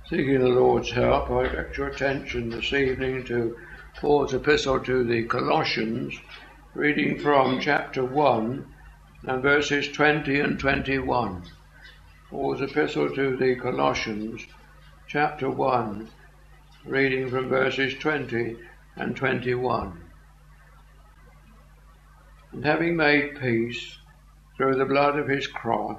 Seeking the Lord's help, I direct your attention this evening to Paul's epistle to the Colossians, reading from chapter 1 and verses 20 and 21. Paul's epistle to the Colossians, chapter 1, reading from verses 20 and 21. And having made peace through the blood of his cross,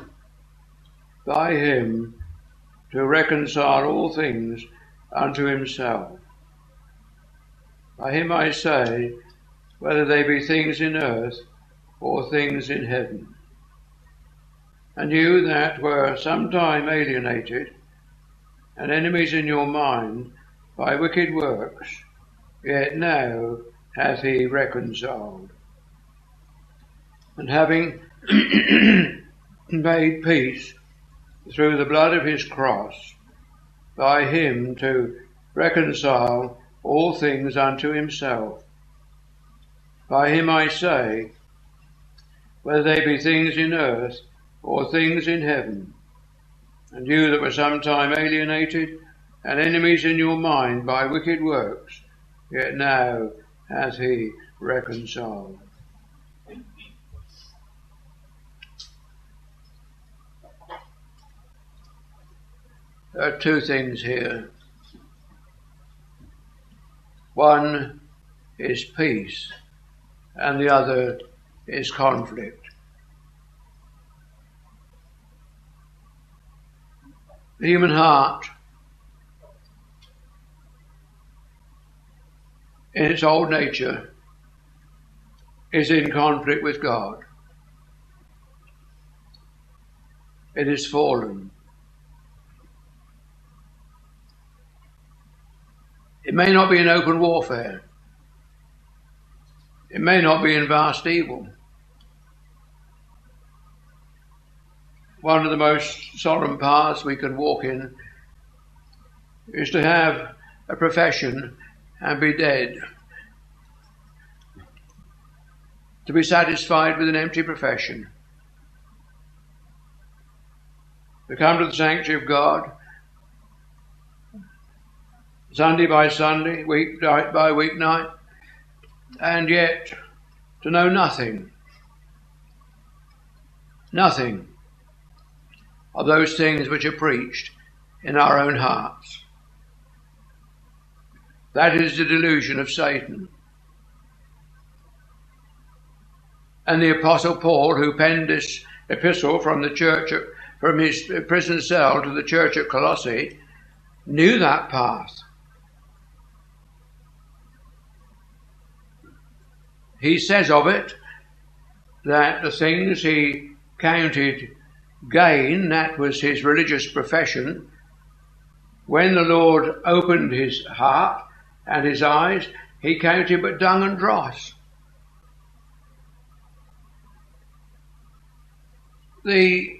by him to reconcile all things unto himself. By him I say, whether they be things in earth or things in heaven. And you that were sometime alienated and enemies in your mind by wicked works, yet now hath he reconciled. And having made peace through the blood of his cross, by him to reconcile all things unto himself. By him I say, whether they be things in earth or things in heaven. And you that were sometime alienated and enemies in your mind by wicked works, yet now hath he reconciled. There are two things here. One is peace, and the other is conflict. The human heart, in its old nature, is in conflict with God. It is fallen. It may not be in open warfare. It may not be in vast evil. One of the most solemn paths we can walk in is to have a profession and be dead. To be satisfied with an empty profession. To come to the sanctuary of God, Sunday by Sunday, weeknight by weeknight, and yet to know nothing of those things which are preached in our own hearts. That is the delusion of Satan. And the Apostle Paul, who penned this epistle from his prison cell to the church at Colossae, knew that path. He says of it that the things he counted gain, that was his religious profession, when the Lord opened his heart and his eyes, he counted but dung and dross. The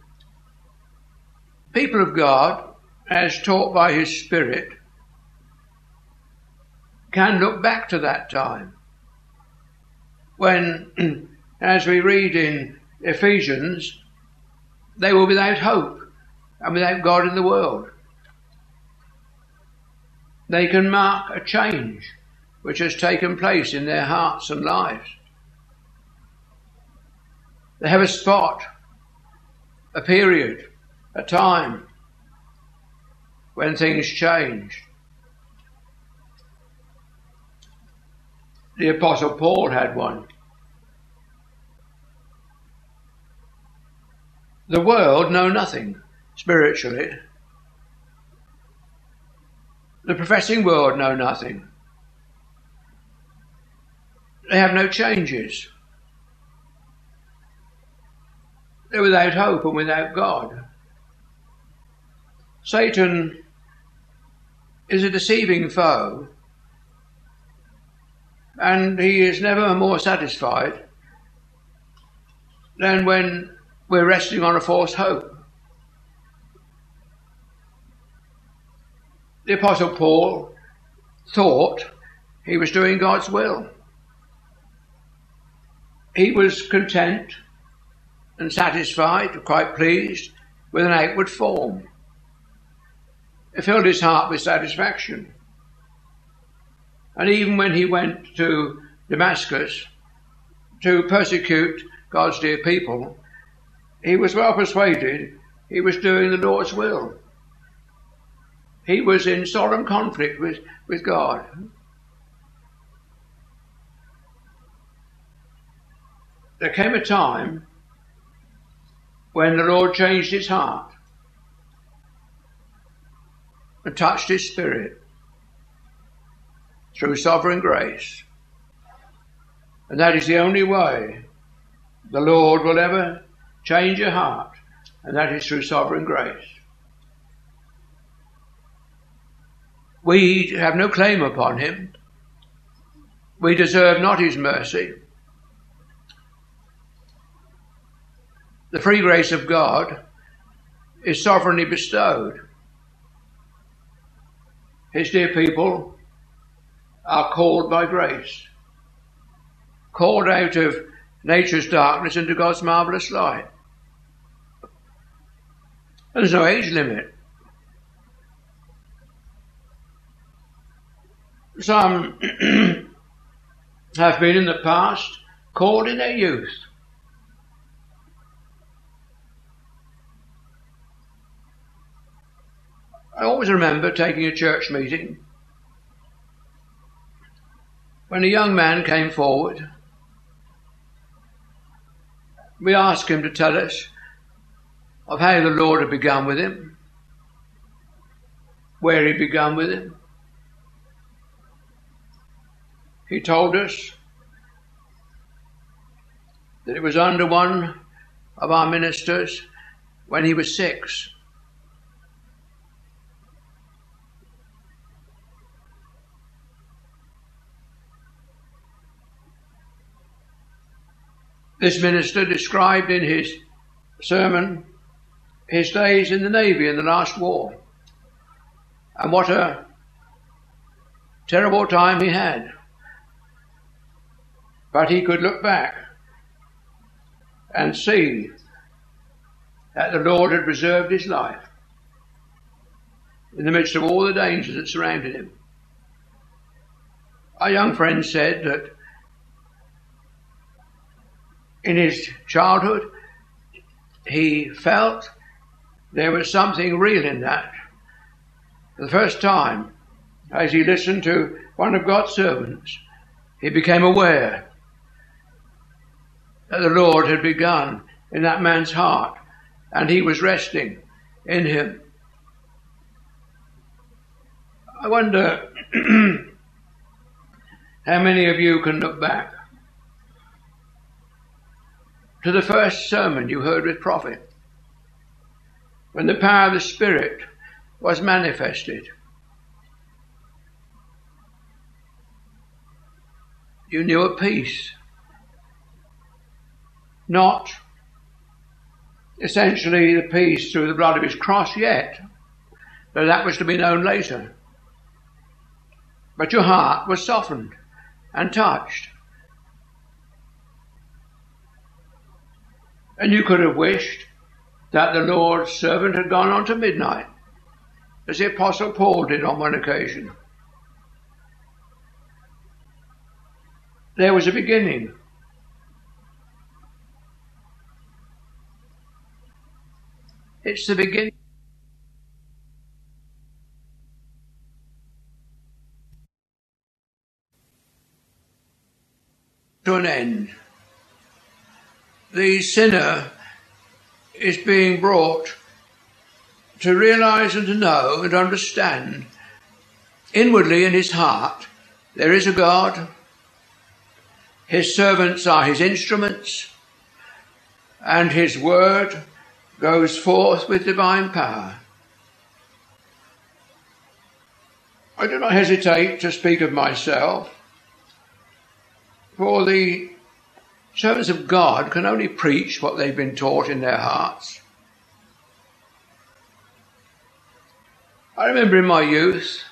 people of God, as taught by his Spirit, can look back to that time when, as we read in Ephesians, they were without hope and without God in the world. They can mark a change which has taken place in their hearts and lives. They have a spot, a period, a time when things change. The Apostle Paul had one. The world know nothing spiritually. The professing world know nothing. They have no changes. They're without hope and without God. Satan is a deceiving foe, and he is never more satisfied than when we're resting on a false hope. The Apostle Paul thought he was doing God's will. He was content and satisfied, quite pleased, with an outward form. It filled his heart with satisfaction. And even when he went to Damascus to persecute God's dear people, he was well persuaded he was doing the Lord's will. He was in solemn conflict with God. There came a time when the Lord changed his heart and touched his spirit through sovereign grace. And that is the only way the Lord will ever change your heart, and that is through sovereign grace. We have no claim upon him. We deserve not his mercy. The free grace of God is sovereignly bestowed. His dear people are called by grace, called out of nature's darkness into God's marvellous light. And there's no age limit. Some have been in the past called in their youth. I always remember taking a church meeting when a young man came forward. We asked him to tell us of how the Lord had begun with him, where he'd begun with him. He told us that it was under one of our ministers when he was 6. This minister described in his sermon his days in the Navy in the last war, and what a terrible time he had. But he could look back and see that the Lord had preserved his life in the midst of all the dangers that surrounded him. Our young friend said that in his childhood he felt there was something real in that. For the first time, as he listened to one of God's servants, he became aware that the Lord had begun in that man's heart, and he was resting in him. I wonder how many of you can look back to the first sermon you heard with Prophet, when the power of the Spirit was manifested. You knew a peace, not essentially the peace through the blood of his cross yet, though that was to be known later. But your heart was softened and touched. And you could have wished that the Lord's servant had gone on to midnight, as the Apostle Paul did on one occasion. There was a beginning. It's the beginning to an end. The sinner is being brought to realize and to know and understand inwardly in his heart there is a God. His servants are his instruments, and his word goes forth with divine power. I do not hesitate to speak of myself, for the servants of God can only preach what they've been taught in their hearts. I remember in my youth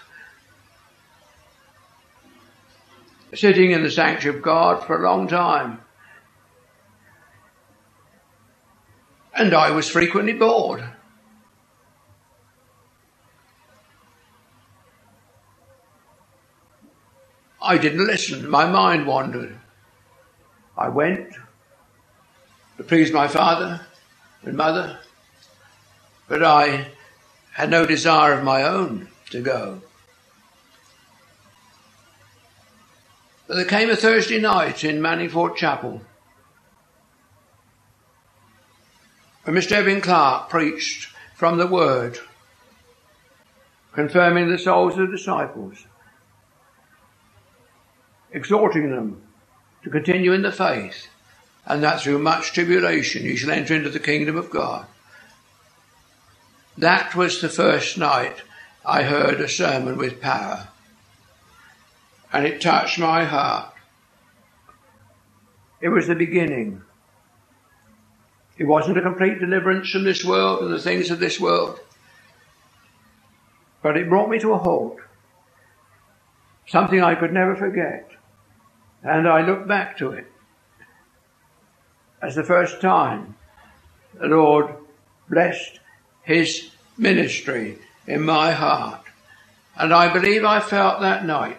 sitting in the sanctuary of God for a long time, and I was frequently bored. I didn't listen. My mind wandered. I went to please my father and mother, but I had no desire of my own to go. But there came a Thursday night in Manningford Chapel when Mr. Evan Clark preached from the Word, confirming the souls of the disciples, exhorting them to continue in the faith, and that through much tribulation you shall enter into the kingdom of God. That was the first night I heard a sermon with power, and it touched my heart. It was the beginning. It wasn't a complete deliverance from this world and the things of this world, but it brought me to a halt, something I could never forget, and I look back to it as the first time the Lord blessed his ministry in my heart. And I believe I felt that night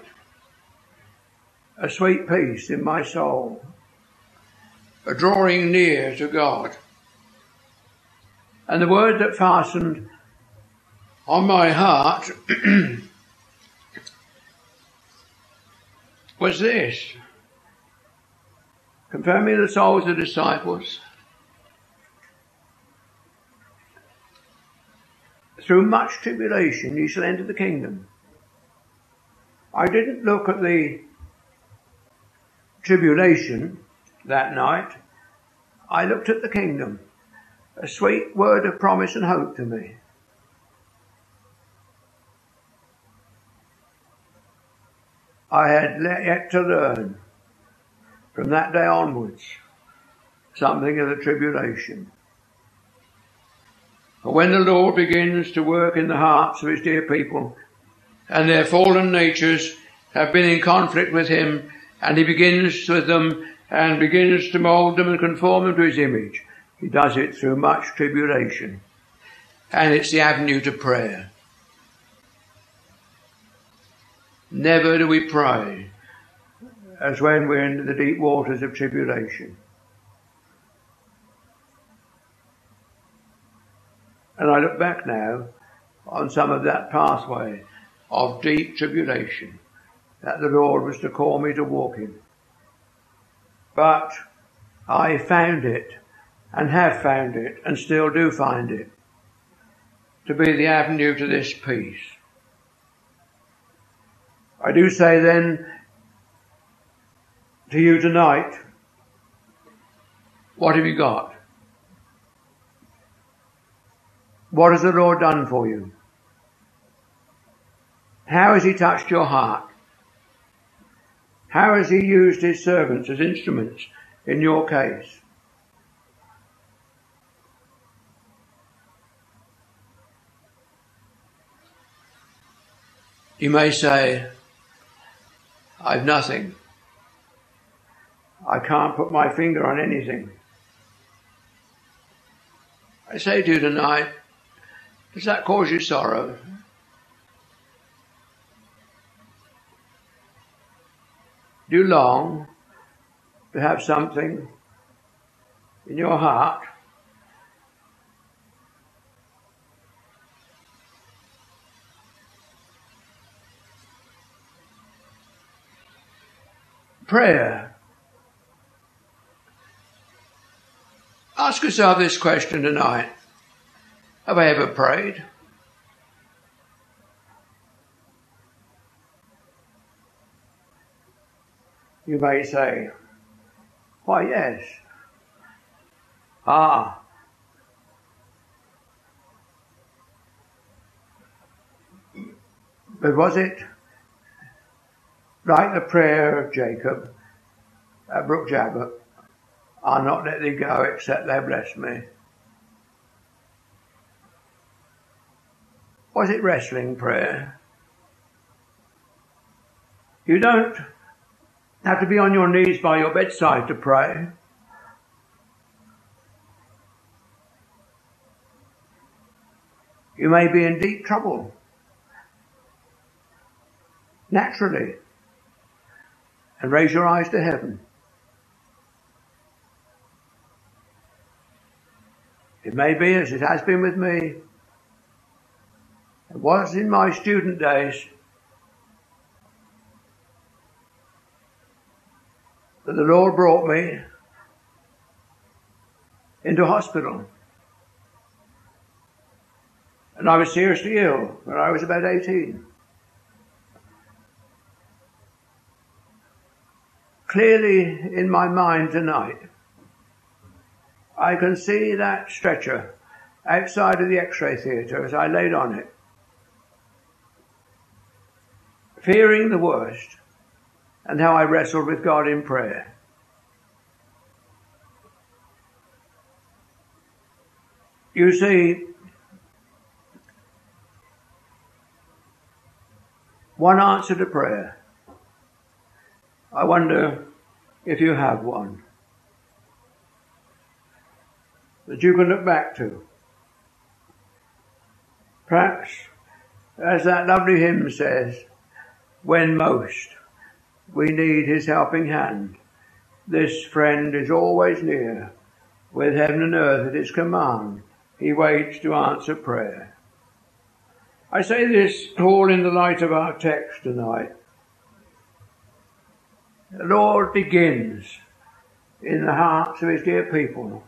a sweet peace in my soul, a drawing near to God. And the word that fastened on my heart was this: confirming the souls of the disciples, through much tribulation you shall enter the kingdom. I didn't look at the tribulation that night. I looked at the kingdom, a sweet word of promise and hope to me. I had yet to learn from that day onwards something of the tribulation. But when the Lord begins to work in the hearts of his dear people, and their fallen natures have been in conflict with him, and he begins with them and begins to mould them and conform them to his image, he does it through much tribulation. And it's the avenue to prayer. Never do we pray as when we're in the deep waters of tribulation. And I look back now on some of that pathway of deep tribulation that the Lord was to call me to walk in. But I found it, and have found it, and still do find it, to be the avenue to this peace. I do say then to you tonight, what have you got? What has the Lord done for you? How has he touched your heart? How has he used his servants as instruments in your case? You may say, I've nothing. I can't put my finger on anything. I say to you tonight, does that cause you sorrow? Do you long to have something in your heart? Prayer. Ask yourself this question tonight. Have I ever prayed? You may say, why, yes. But was it like the prayer of Jacob at Brook Jabbok? I'll not let thee go except thou bless me. Was it wrestling prayer? You don't have to be on your knees by your bedside to pray. You may be in deep trouble. Naturally. and raise your eyes to heaven. It may be, as it has been with me, it was in my student days, that the Lord brought me into hospital. And I was seriously ill when I was about 18. Clearly in my mind tonight, I can see that stretcher outside of the X-ray theatre as I laid on it, fearing the worst, and how I wrestled with God in prayer. You see, one answer to prayer. I wonder if you have one that you can look back to. Perhaps, as that lovely hymn says, when most we need his helping hand, this friend is always near, with heaven and earth at his command, he waits to answer prayer. I say this all in the light of our text tonight. The Lord begins in the hearts of his dear people,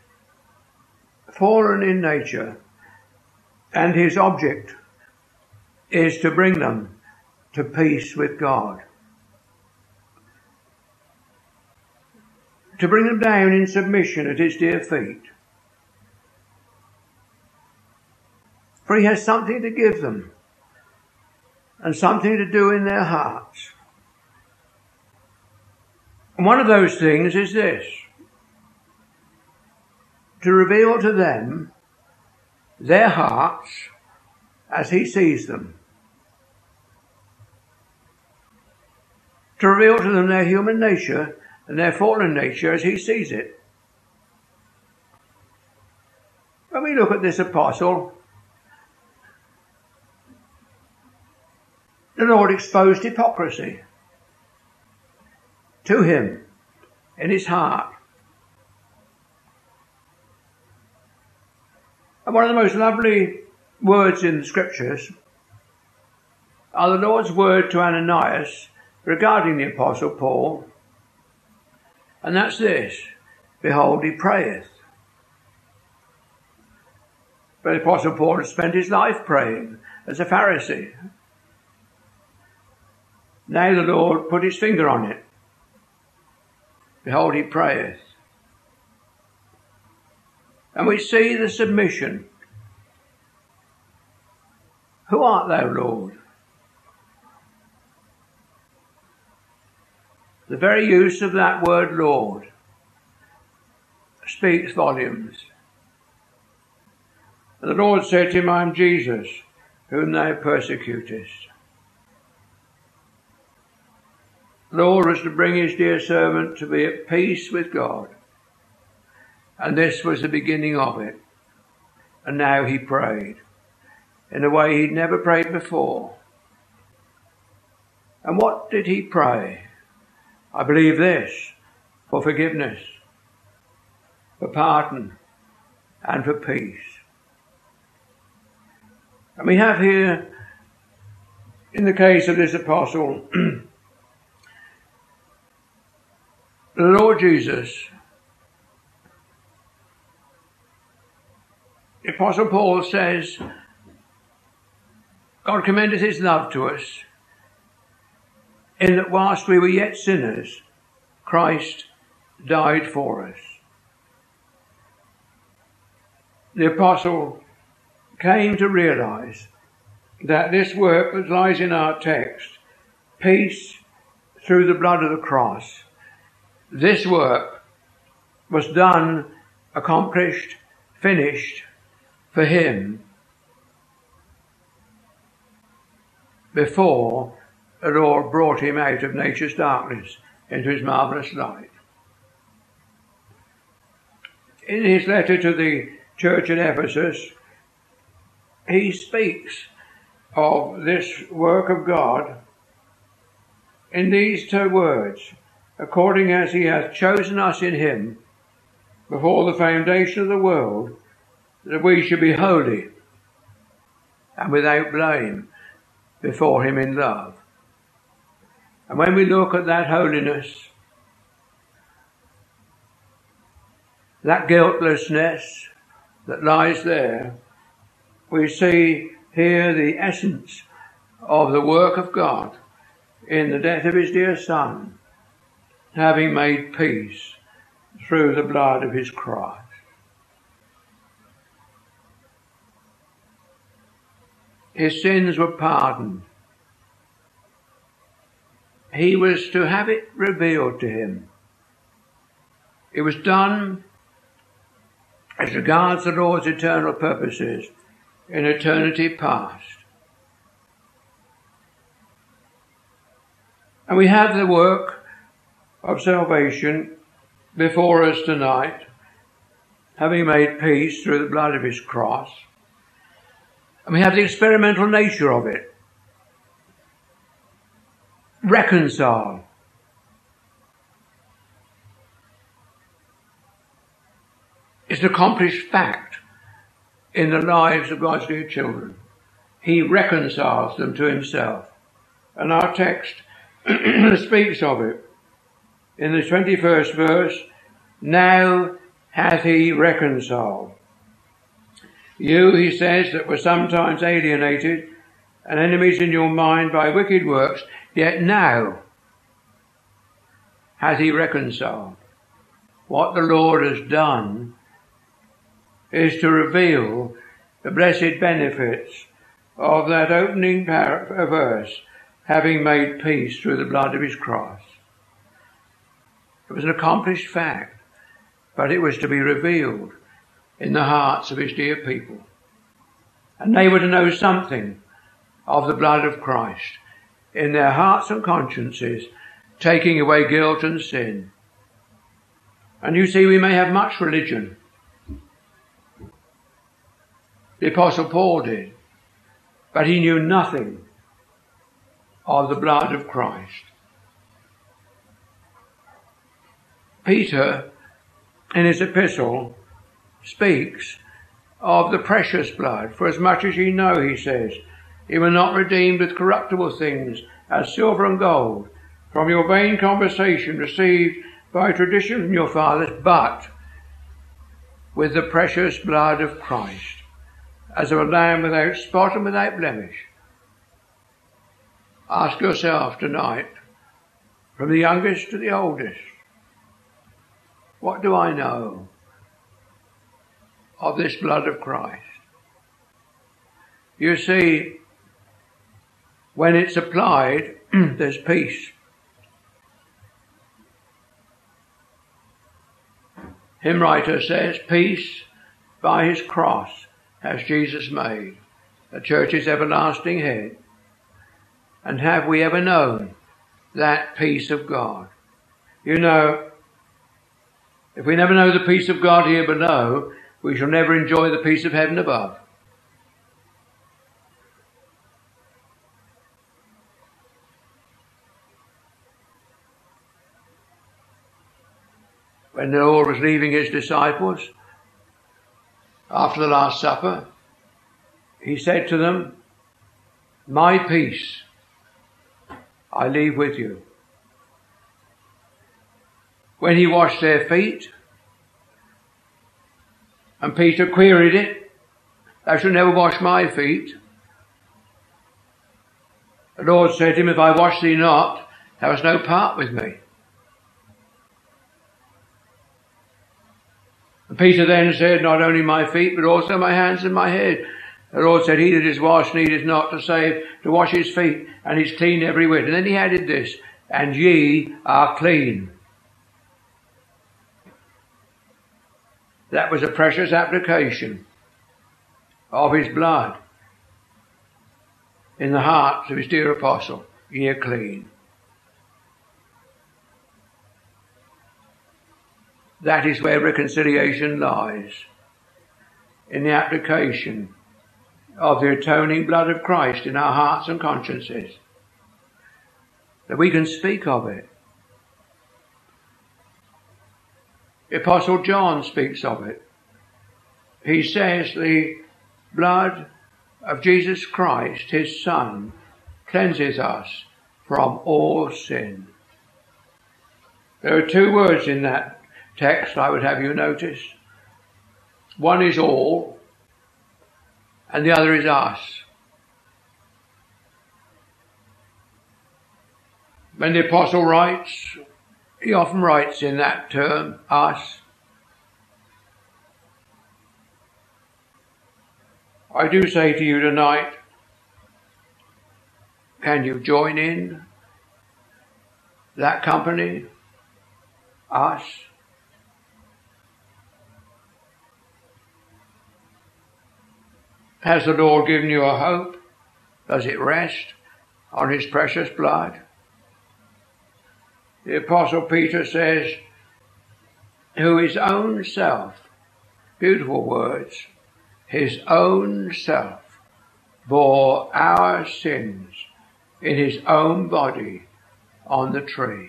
fallen in nature, and his object is to bring them to peace with God. To bring them down in submission at his dear feet. For he has something to give them and something to do in their hearts. And one of those things is this: to reveal to them their hearts as he sees them. To reveal to them their human nature and their fallen nature as he sees it. When we look at this apostle, the Lord exposed hypocrisy to him in his heart. And one of the most lovely words in the scriptures are the Lord's word to Ananias regarding the apostle Paul. And that's this: behold, he prayeth. But the apostle Paul had spent his life praying as a Pharisee. Now the Lord put his finger on it. Behold, he prayeth. And we see the submission. Who art thou, Lord? The very use of that word Lord speaks volumes. And the Lord said to him, I am Jesus, whom thou persecutest. The Lord was to bring his dear servant to be at peace with God. And this was the beginning of it. And now he prayed in a way he'd never prayed before. And what did he pray? I believe this: for forgiveness, for pardon, and for peace. And we have here, in the case of this apostle, the Lord Jesus. The Apostle Paul says, God commendeth his love to us, in that whilst we were yet sinners, Christ died for us. The apostle came to realize that this work that lies in our text, peace through the blood of the cross, this work was done, accomplished, finished for him before the Lord brought him out of nature's darkness into his marvellous light. In his letter to the church at Ephesus, he speaks of this work of God in these 2 words, according as he hath chosen us in him before the foundation of the world, that we should be holy and without blame before him in love. And when we look at that holiness, that guiltlessness that lies there, we see here the essence of the work of God in the death of his dear Son, having made peace through the blood of his cross. His sins were pardoned. He was to have it revealed to him. It was done as regards the Lord's eternal purposes in eternity past. And we have the work of salvation before us tonight, having made peace through the blood of his cross. And we have the experimental nature of it. Reconcile. It's an accomplished fact in the lives of God's dear children. He reconciles them to himself. And our text speaks of it. In the 21st verse, now hath he reconciled you, he says, that were sometimes alienated and enemies in your mind by wicked works, yet now hath he reconciled. What the Lord has done is to reveal the blessed benefits of that opening verse, having made peace through the blood of his cross. It was an accomplished fact, but it was to be revealed in the hearts of his dear people. And they were to know something of the blood of Christ in their hearts and consciences, taking away guilt and sin. And you see, we may have much religion. The Apostle Paul did, but he knew nothing of the blood of Christ. Peter, in his epistle, speaks of the precious blood, for as much as ye know, he says, ye were not redeemed with corruptible things, as silver and gold, from your vain conversation received by tradition from your fathers, but with the precious blood of Christ, as of a lamb without spot and without blemish. Ask yourself tonight, from the youngest to the oldest, what do I know of this blood of Christ? You see, when it's applied, there's peace. Hymn writer says, peace by his cross has Jesus made, the church's everlasting head. And have we ever known that peace of God? You know, if we never know the peace of God here below, we shall never enjoy the peace of heaven above. When the Lord was leaving his disciples after the Last Supper, he said to them, my peace I leave with you. When he washed their feet, and Peter queried it, thou shalt never wash my feet. The Lord said to him, if I wash thee not, thou hast no part with me. And Peter then said, not only my feet, but also my hands and my head. The Lord said, he that is washed needeth not to wash his feet, and is clean every whit. And then he added this, and ye are clean. That was a precious application of his blood in the hearts of his dear apostle. Ye are clean. That is where reconciliation lies, in the application of the atoning blood of Christ in our hearts and consciences. that we can speak of it. The Apostle John speaks of it. He says the blood of Jesus Christ, his Son, cleanses us from all sin. There are two words in that text I would have you notice. One is all, and the other is us. When the apostle writes, he often writes in that term, us. I do say to you tonight, can you join in that company? Us. Has the Lord given you a hope? Does it rest on his precious blood? The Apostle Peter says, who his own self, beautiful words, his own self bore our sins in his own body on the tree.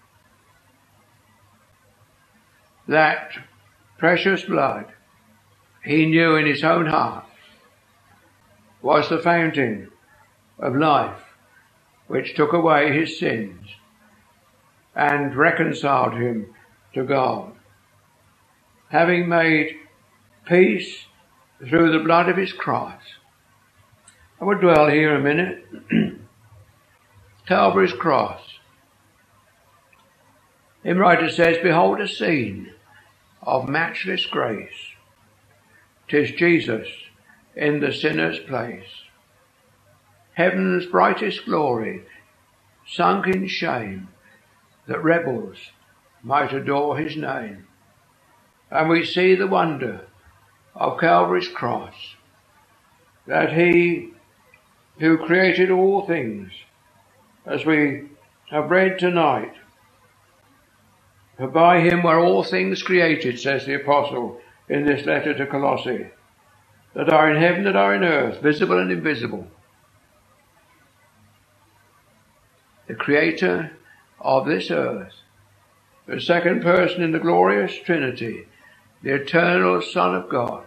That precious blood he knew in his own heart was the fountain of life which took away his sins and reconciled him to God. Having made peace through the blood of his cross. I would dwell here a minute. Calvary's cross. The hymn writer says, behold a scene of matchless grace. 'Tis Jesus in the sinner's place. Heaven's brightest glory, sunk in shame, that rebels might adore his name. And we see the wonder of Calvary's cross, that he who created all things, as we have read tonight, for by him were all things created, says the apostle in this letter to Colossae, that are in heaven, that are in earth, visible and invisible. The creator of this earth, the second person in the glorious Trinity, the eternal Son of God,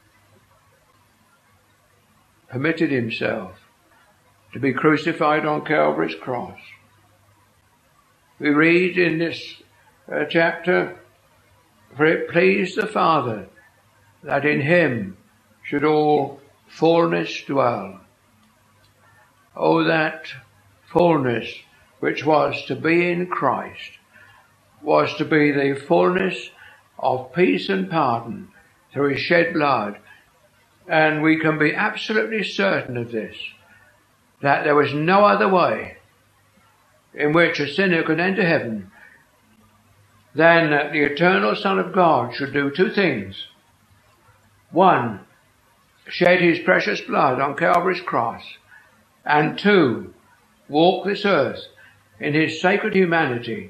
permitted himself to be crucified on Calvary's cross. We read in this chapter, for it pleased the Father that in him should all fullness dwell. Oh, that fullness which was to be in Christ was to be the fullness of peace and pardon through his shed blood. And we can be absolutely certain of this, that there was no other way in which a sinner could enter heaven than that the eternal Son of God should do two things. One, shed his precious blood on Calvary's cross, and two, walk this earth in his sacred humanity,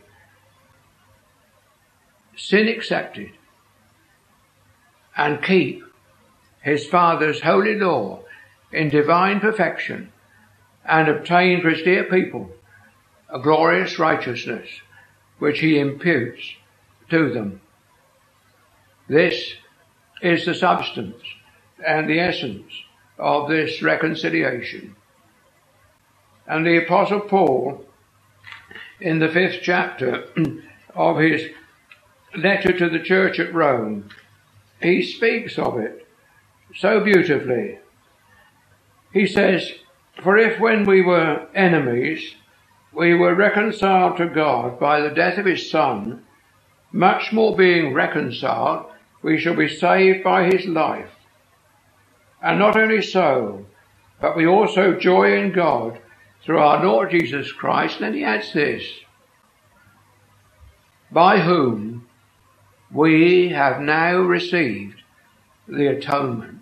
sin accepted, and keep his Father's holy law in divine perfection, and obtain for his dear people a glorious righteousness which he imputes to them. This is the substance and the essence of this reconciliation. And the Apostle Paul, in the 5th chapter of his letter to the church at Rome, he speaks of it so beautifully. He says, for if when we were enemies, we were reconciled to God by the death of his Son, much more being reconciled, we shall be saved by his life. And not only so, but we also joy in God through our Lord Jesus Christ. And he adds this, by whom we have now received the atonement.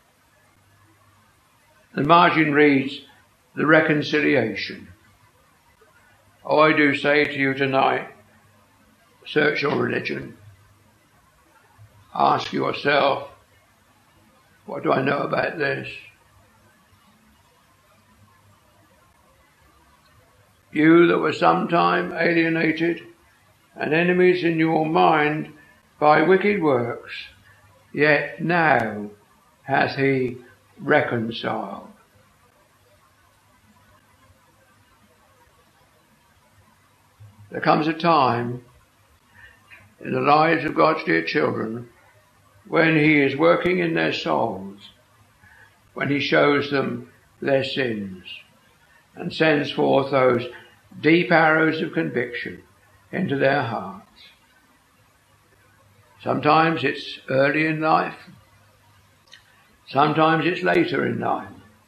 The margin reads, the reconciliation. Oh, I do say to you tonight, search your religion. Ask yourself, what do I know about this? You that were sometime alienated and enemies in your mind by wicked works, yet now hath he reconciled. There comes a time in the lives of God's dear children when he is working in their souls, when he shows them their sins and sends forth those deep arrows of conviction into their hearts. Sometimes it's early in life, sometimes it's later in life.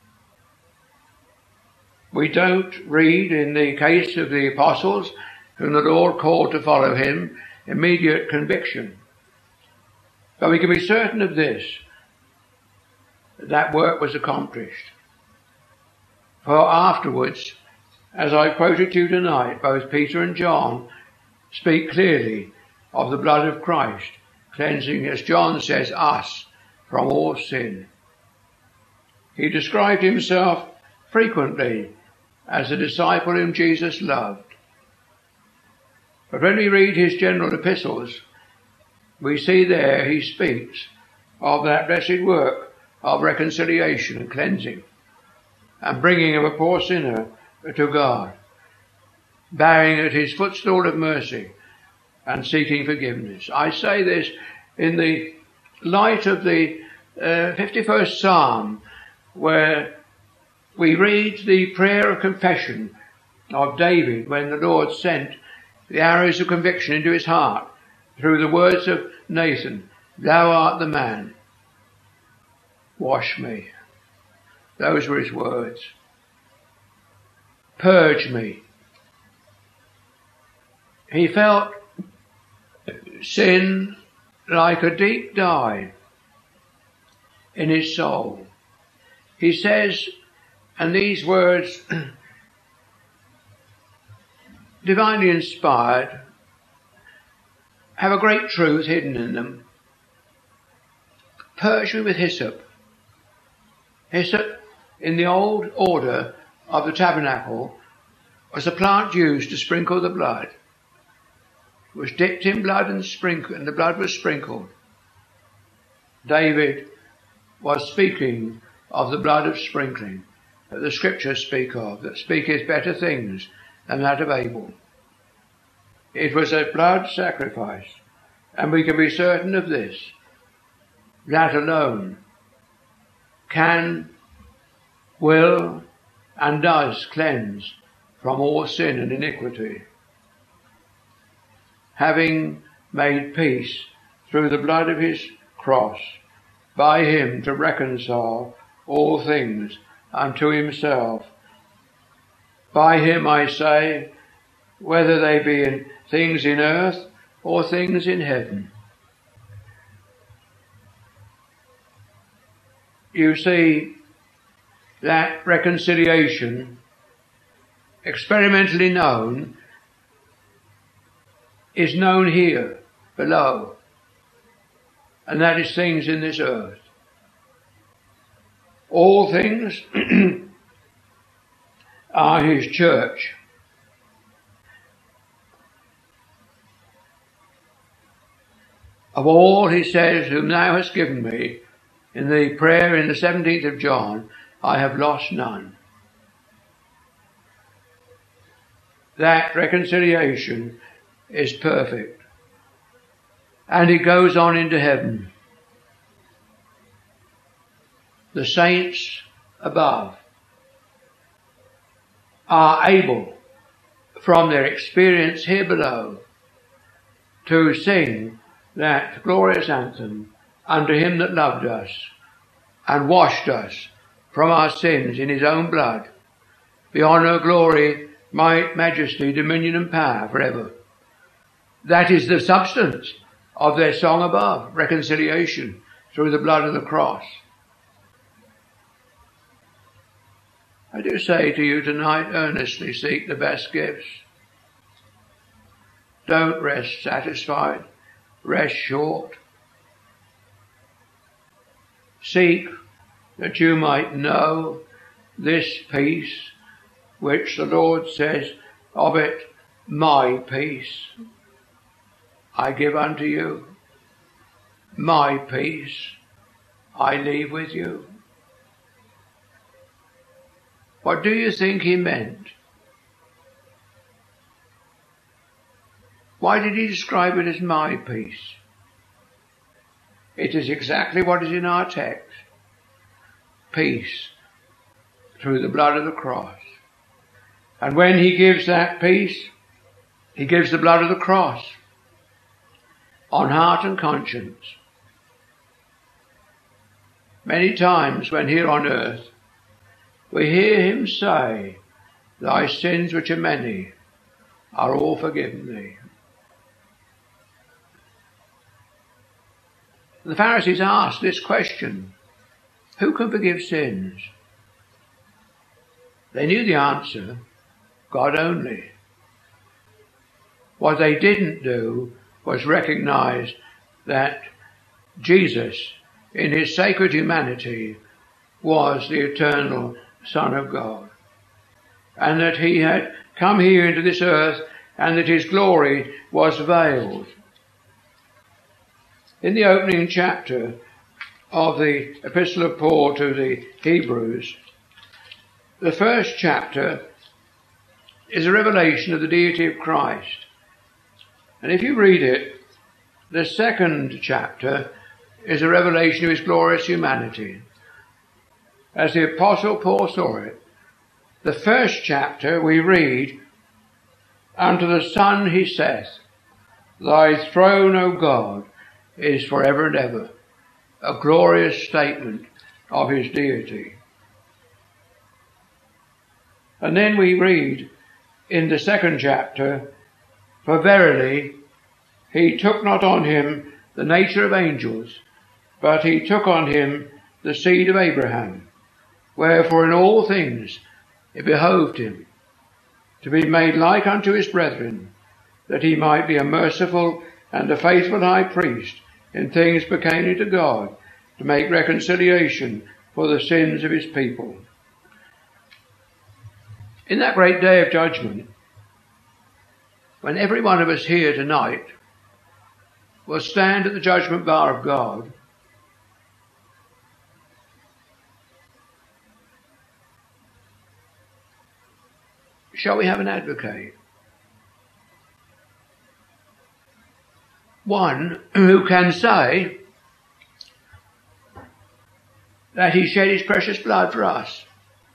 We don't read, in the case of the apostles whom the Lord called to follow him, immediate conviction. But we can be certain of this, that work was accomplished. For afterwards, as I quoted to you tonight, both Peter and John speak clearly of the blood of Christ, cleansing, as John says, us from all sin. He described himself frequently as a disciple whom Jesus loved. But when we read his general epistles, we see there he speaks of that blessed work of reconciliation and cleansing and bringing of a poor sinner to God, bowing at his footstool of mercy and seeking forgiveness. I say this in the light of the 51st Psalm, where we read the prayer of confession of David when the Lord sent the arrows of conviction into his heart through the words of Nathan, "Thou art the man. Wash me." Those were his words. Purge me. He felt sin like a deep dye in his soul. He says, and these words, divinely inspired, have a great truth hidden in them. Purge me with hyssop. Hyssop, in the old order of the tabernacle, was a plant used to sprinkle the blood. It was dipped in blood and sprinkled, and the blood was sprinkled. David was speaking of the blood of sprinkling that the scriptures speak of, that speaketh better things than that of Abel. It was a blood sacrifice, and we can be certain of this, that alone can, will, and does cleanse from all sin and iniquity. Having made peace through the blood of his cross, by him to reconcile all things unto himself. By him, I say, whether they be in things in earth or things in heaven. You see, that reconciliation, experimentally known, is known here below, and that is things in this earth. All things are his church. Of all, he says, whom thou hast given me, in the prayer in the 17th of John, I have lost none. That reconciliation is perfect. And it goes on into heaven. The saints above are able, from their experience here below, to sing that glorious anthem, unto him that loved us and washed us from our sins in his own blood, be honour, glory, might, majesty, dominion and power forever. That is the substance of their song above, reconciliation through the blood of the cross. I do say to you tonight, earnestly seek the best gifts. Don't rest satisfied. Rest short. Seek that you might know this peace which the Lord says of it, my peace I give unto you. My peace I leave with you. What do you think he meant? Why did he describe it as my peace? It is exactly what is in our text. Peace through the blood of the cross. And when he gives that peace, he gives the blood of the cross on heart and conscience. Many times when here on earth we hear him say, thy sins which are many are all forgiven thee. The Pharisees asked this question, who can forgive sins? They knew the answer, God only. What they didn't do was recognize that Jesus, in his sacred humanity, was the eternal Son of God, and that he had come here into this earth and that his glory was veiled. In the opening chapter of the Epistle of Paul to the Hebrews, the first chapter is a revelation of the deity of Christ. And if you read it, the second chapter is a revelation of his glorious humanity. As the Apostle Paul saw it, the first chapter we read, unto the Son he saith, thy throne, O God, is forever and ever. A glorious statement of his deity. And then we read in the second chapter, for verily he took not on him the nature of angels, but he took on him the seed of Abraham. Wherefore in all things it behoved him to be made like unto his brethren, that he might be a merciful and a faithful high priest in things pertaining to God, to make reconciliation for the sins of his people. In that great day of judgment, when every one of us here tonight will stand at the judgment bar of God, shall we have an advocate? One who can say that he shed his precious blood for us.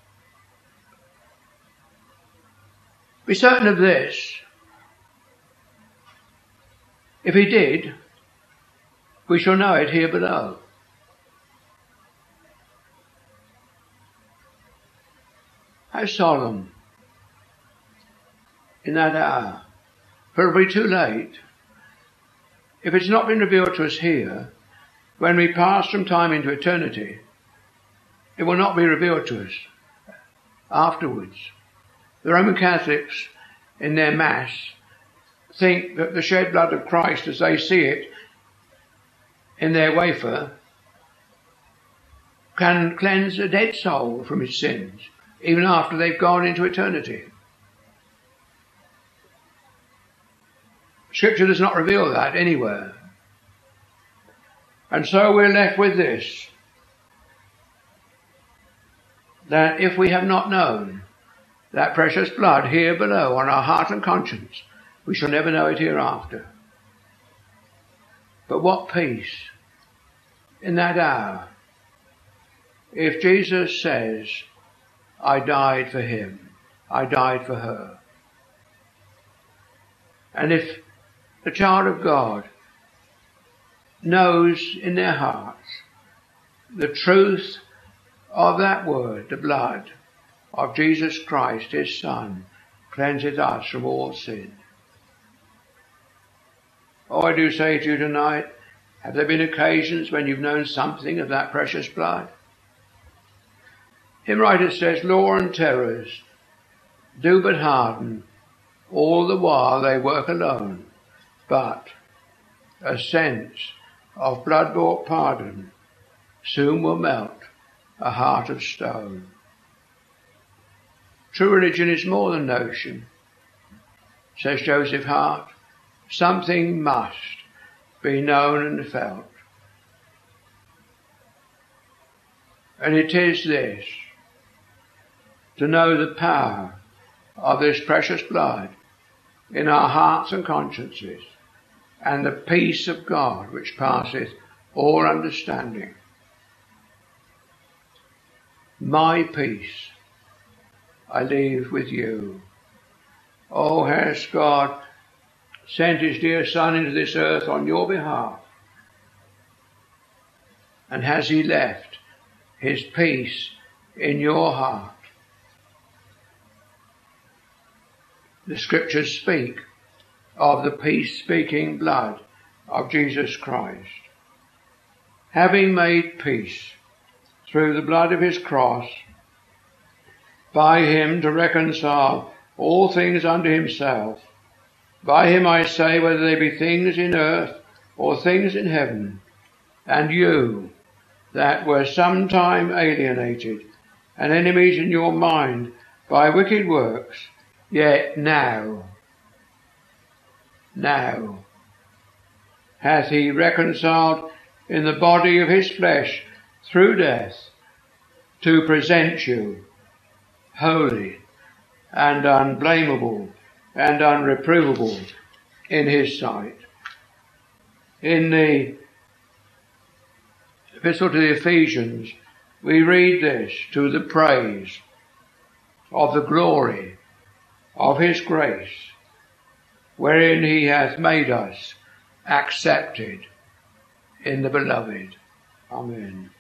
Be certain of this. If he did, we shall know it here below. How solemn in that hour. For it'll be too late. If it's not been revealed to us here, when we pass from time into eternity, it will not be revealed to us afterwards. The Roman Catholics, in their Mass, think that the shed blood of Christ, as they see it in their wafer, can cleanse a dead soul from its sins, even after they've gone into eternity. Scripture does not reveal that anywhere. And so we're left with this, that if we have not known that precious blood here below on our heart and conscience, we shall never know it hereafter. But what peace in that hour if Jesus says, I died for him, I died for her. And if the child of God knows in their hearts the truth of that word, the blood of Jesus Christ, his Son, cleanses us from all sin. Oh, I do say to you tonight, have there been occasions when you've known something of that precious blood? Hymn writer says, law and terrors do but harden, all the while they work alone, but a sense of blood-bought pardon soon will melt a heart of stone. True religion is more than notion. says Joseph Hart, something must be known and felt. And it is this, to know the power of this precious blood in our hearts and consciences, and the peace of God which passeth all understanding. My peace I leave with you. Oh, has God sent his dear Son into this earth on your behalf? And has he left his peace in your heart? The scriptures speak of the peace-speaking blood of Jesus Christ. Having made peace through the blood of his cross, by him to reconcile all things unto himself. By him I say, whether they be things in earth or things in heaven, and you that were sometime alienated and enemies in your mind by wicked works, yet now hath he reconciled in the body of his flesh through death, to present you holy and unblameable and unreprovable in his sight. In the Epistle to the Ephesians, we read this, to the praise of the glory of his grace, wherein he hath made us accepted in the beloved. Amen.